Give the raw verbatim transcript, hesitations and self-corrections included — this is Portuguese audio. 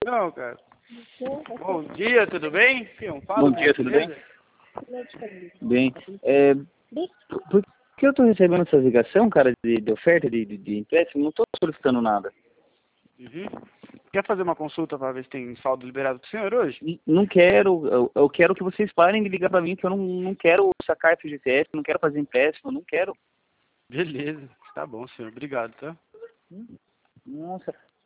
Não, cara. Bom dia, tudo bem? Fião, fala, Bom dia, tudo bem? Bem. É, por, por que eu estou recebendo essa ligação, cara, de, de oferta de, de, de empréstimo? Não estou solicitando nada. Uhum. Quer fazer uma consulta para ver se tem saldo liberado pro senhor hoje? N- Não quero, eu, eu quero que vocês parem de ligar para mim, que eu não, não quero sacar F G T S, não quero fazer empréstimo, não quero. Beleza, tá bom, senhor. Obrigado, tá? Nossa,